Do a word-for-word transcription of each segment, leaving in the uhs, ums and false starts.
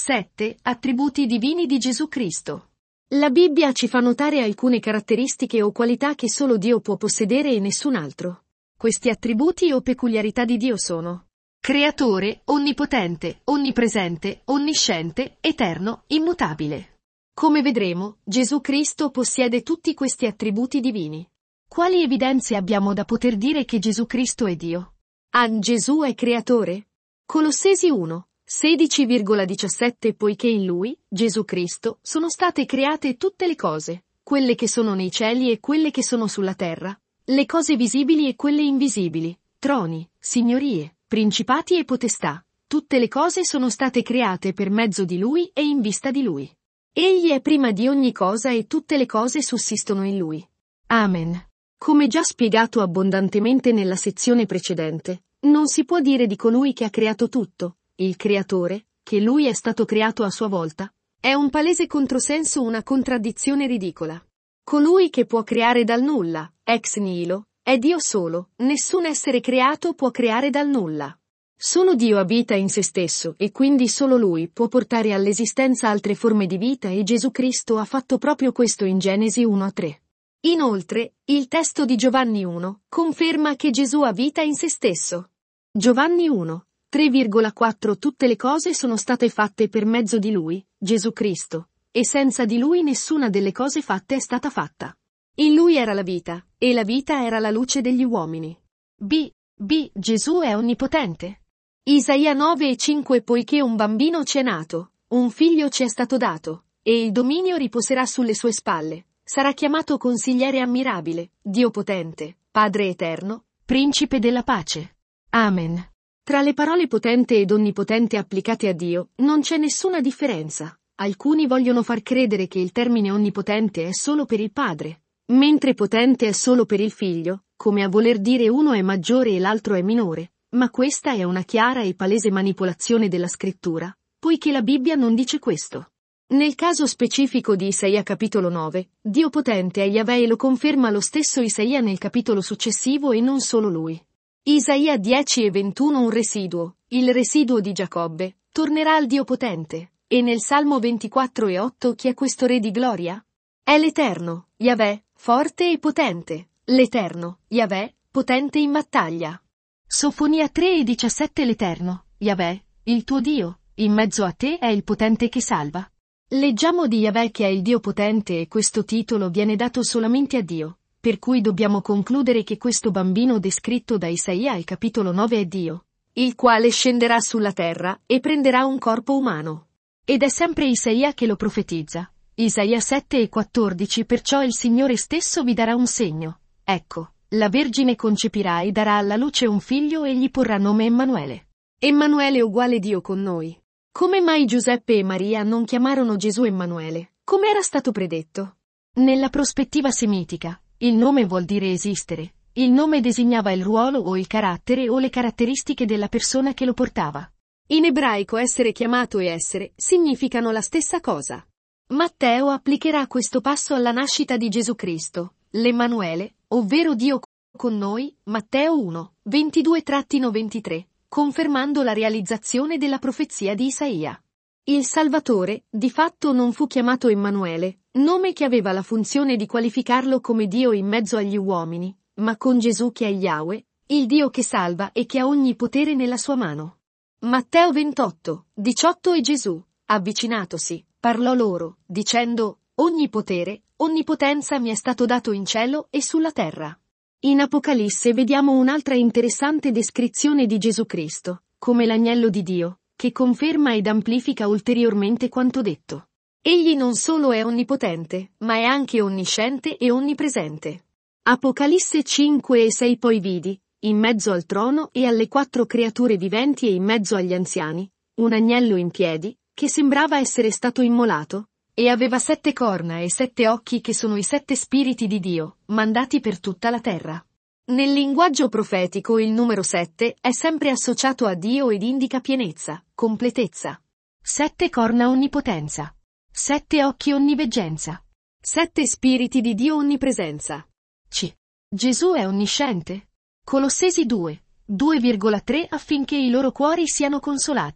sette. Attributi divini di Gesù Cristo. La Bibbia ci fa notare alcune caratteristiche o qualità che solo Dio può possedere e nessun altro. Questi attributi o peculiarità di Dio sono: creatore, onnipotente, onnipresente, onnisciente, eterno, immutabile. Come vedremo, Gesù Cristo possiede tutti questi attributi divini. Quali evidenze abbiamo da poter dire che Gesù Cristo è Dio? Ah, Gesù è creatore? Colossesi uno, sedici diciassette. Poiché in Lui, Gesù Cristo, sono state create tutte le cose, quelle che sono nei cieli e quelle che sono sulla terra, le cose visibili e quelle invisibili, troni, signorie, principati e potestà. Tutte le cose sono state create per mezzo di Lui e in vista di Lui. Egli è prima di ogni cosa e tutte le cose sussistono in Lui. Amen. Come già spiegato abbondantemente nella sezione precedente, non si può dire di colui che ha creato tutto, il creatore, che lui è stato creato a sua volta. È un palese controsenso, una contraddizione ridicola. Colui che può creare dal nulla, ex nihilo, è Dio solo, nessun essere creato può creare dal nulla. Solo Dio abita in se stesso e quindi solo Lui può portare all'esistenza altre forme di vita e Gesù Cristo ha fatto proprio questo in Genesi uno a tre. Inoltre, il testo di Giovanni uno conferma che Gesù ha vita in se stesso. Giovanni uno, tre quattro. Tutte le cose sono state fatte per mezzo di Lui, Gesù Cristo, e senza di Lui nessuna delle cose fatte è stata fatta. In Lui era la vita, e la vita era la luce degli uomini. B. B. Gesù è onnipotente. Isaia nove e cinque. Poiché un bambino ci è nato, un figlio ci è stato dato, e il dominio riposerà sulle sue spalle. Sarà chiamato Consigliere ammirabile, Dio potente, Padre eterno, Principe della pace. Amen. Tra le parole potente ed onnipotente applicate a Dio, non c'è nessuna differenza. Alcuni vogliono far credere che il termine onnipotente è solo per il Padre, mentre potente è solo per il Figlio, come a voler dire uno è maggiore e l'altro è minore, ma questa è una chiara e palese manipolazione della Scrittura, poiché la Bibbia non dice questo. Nel caso specifico di Isaia capitolo nove, Dio potente è Yahweh e lo conferma lo stesso Isaia nel capitolo successivo e non solo lui. Isaia dieci e ventuno. Un residuo, il residuo di Giacobbe, tornerà al Dio potente. E nel Salmo ventiquattro e otto chi è questo Re di gloria? È l'Eterno, Yahweh, forte e potente, l'Eterno, Yahweh, potente in battaglia. Sofonia tre e diciassette. L'Eterno, Yahweh, il tuo Dio, in mezzo a te è il potente che salva. Leggiamo di Yahweh che è il Dio potente e questo titolo viene dato solamente a Dio, per cui dobbiamo concludere che questo bambino descritto da Isaia al capitolo nove è Dio, il quale scenderà sulla terra e prenderà un corpo umano. Ed è sempre Isaia che lo profetizza. Isaia sette e quattordici. Perciò il Signore stesso vi darà un segno. Ecco, la Vergine concepirà e darà alla luce un figlio e gli porrà nome Emmanuele. Emmanuele uguale Dio con noi. Come mai Giuseppe e Maria non chiamarono Gesù Emmanuele, come era stato predetto? Nella prospettiva semitica, il nome vuol dire esistere. Il nome designava il ruolo o il carattere o le caratteristiche della persona che lo portava. In ebraico essere chiamato e essere significano la stessa cosa. Matteo applicherà questo passo alla nascita di Gesù Cristo, l'Emmanuele, ovvero Dio con noi, Matteo uno, ventidue ventitré. Confermando la realizzazione della profezia di Isaia. Il Salvatore, di fatto non fu chiamato Emmanuele, nome che aveva la funzione di qualificarlo come Dio in mezzo agli uomini, ma con Gesù che è Yahweh, il Dio che salva e che ha ogni potere nella sua mano. Matteo ventotto, diciotto. E Gesù, avvicinatosi, parlò loro, dicendo, ogni potere, onnipotenza mi è stato dato in cielo e sulla terra. In Apocalisse vediamo un'altra interessante descrizione di Gesù Cristo, come l'agnello di Dio, che conferma ed amplifica ulteriormente quanto detto. Egli non solo è onnipotente, ma è anche onnisciente e onnipresente. Apocalisse cinque e sei. Poi vidi, in mezzo al trono e alle quattro creature viventi e in mezzo agli anziani, un agnello in piedi, che sembrava essere stato immolato, e aveva sette corna e sette occhi che sono i sette spiriti di Dio, mandati per tutta la terra. Nel linguaggio profetico il numero sette è sempre associato a Dio ed indica pienezza, completezza. Sette corna onnipotenza. Sette occhi onniveggenza. Sette spiriti di Dio onnipresenza. C. Gesù è onnisciente? Colossesi due, due virgola tre. Affinché i loro cuori siano consolati,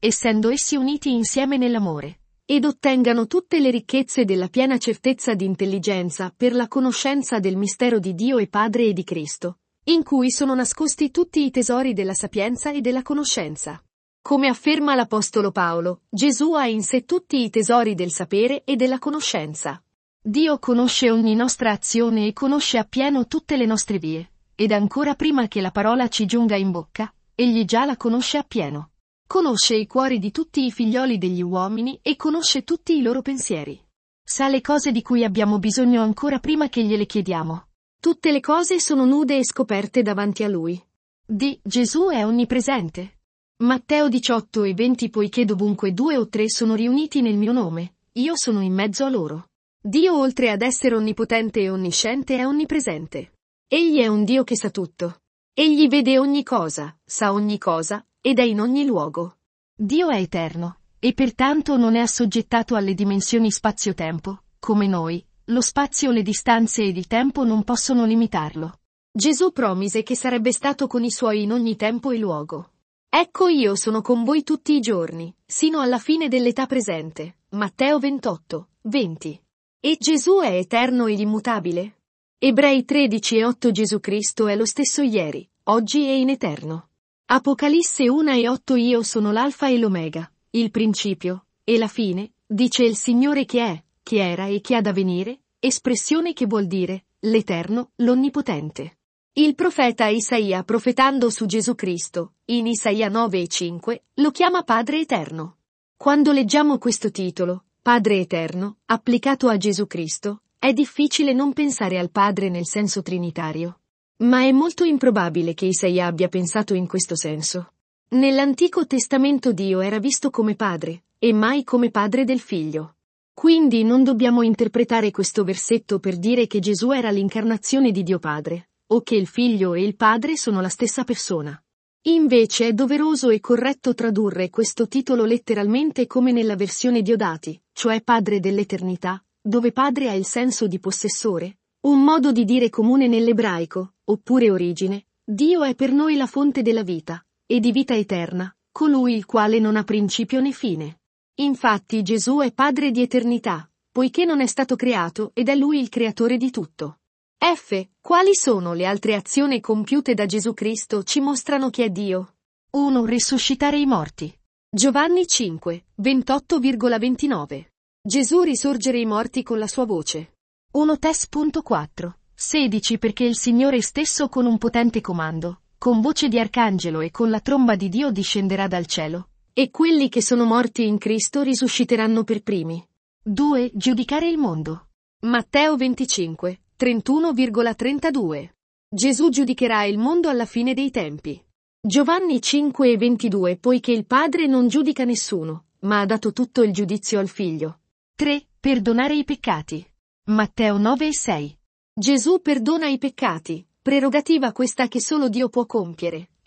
essendo essi uniti insieme nell'amore, ed ottengano tutte le ricchezze della piena certezza di intelligenza per la conoscenza del mistero di Dio e Padre e di Cristo, in cui sono nascosti tutti i tesori della sapienza e della conoscenza. Come afferma l'Apostolo Paolo, Gesù ha in sé tutti i tesori del sapere e della conoscenza. Dio conosce ogni nostra azione e conosce appieno tutte le nostre vie, ed ancora prima che la parola ci giunga in bocca, egli già la conosce appieno. Conosce i cuori di tutti i figlioli degli uomini e conosce tutti i loro pensieri. Sa le cose di cui abbiamo bisogno ancora prima che gliele chiediamo. Tutte le cose sono nude e scoperte davanti a Lui. D. Gesù è onnipresente. Matteo diciotto e venti Poiché dovunque due o tre sono riuniti nel mio nome, io sono in mezzo a loro. Dio, oltre ad essere onnipotente e onnisciente, è onnipresente. Egli è un Dio che sa tutto. Egli vede ogni cosa, sa ogni cosa, ed è in ogni luogo. Dio è eterno, e pertanto non è assoggettato alle dimensioni spazio-tempo, come noi. Lo spazio, le distanze ed il tempo non possono limitarlo. Gesù promise che sarebbe stato con i suoi in ogni tempo e luogo. Ecco, io sono con voi tutti i giorni, sino alla fine dell'età presente. Matteo ventotto, venti. E Gesù è eterno ed immutabile? Ebrei tredici e otto Gesù Cristo è lo stesso ieri, oggi e in eterno. Apocalisse uno e otto Io sono l'Alfa e l'Omega, il principio, e la fine, dice il Signore che è, che era e che ha da venire, espressione che vuol dire, l'Eterno, l'Onnipotente. Il profeta Isaia, profetando su Gesù Cristo, in Isaia nove e cinque, lo chiama Padre Eterno. Quando leggiamo questo titolo, Padre Eterno, applicato a Gesù Cristo, è difficile non pensare al Padre nel senso trinitario. Ma è molto improbabile che Isaia abbia pensato in questo senso. Nell'Antico Testamento Dio era visto come Padre, e mai come Padre del Figlio. Quindi non dobbiamo interpretare questo versetto per dire che Gesù era l'incarnazione di Dio Padre, o che il Figlio e il Padre sono la stessa persona. Invece è doveroso e corretto tradurre questo titolo letteralmente come nella versione Diodati, cioè Padre dell'Eternità, dove Padre ha il senso di possessore, un modo di dire comune nell'ebraico, oppure origine. Dio è per noi la fonte della vita, e di vita eterna, colui il quale non ha principio né fine. Infatti Gesù è Padre di eternità, poiché non è stato creato ed è Lui il creatore di tutto. F. Quali sono le altre azioni compiute da Gesù Cristo ci mostrano che è Dio? uno. Risuscitare i morti. Giovanni cinque, ventotto ventinove. Gesù risorgere i morti con la sua voce. uno Tes quattro, sedici Perché il Signore stesso con un potente comando, con voce di arcangelo e con la tromba di Dio discenderà dal cielo. E quelli che sono morti in Cristo risusciteranno per primi. due. Giudicare il mondo. Matteo venticinque, trentuno trentadue. Gesù giudicherà il mondo alla fine dei tempi. Giovanni cinque e ventidue Poiché il Padre non giudica nessuno, ma ha dato tutto il giudizio al Figlio. tre. Perdonare i peccati. Matteo nove e sei. Gesù perdona i peccati, prerogativa questa che solo Dio può compiere.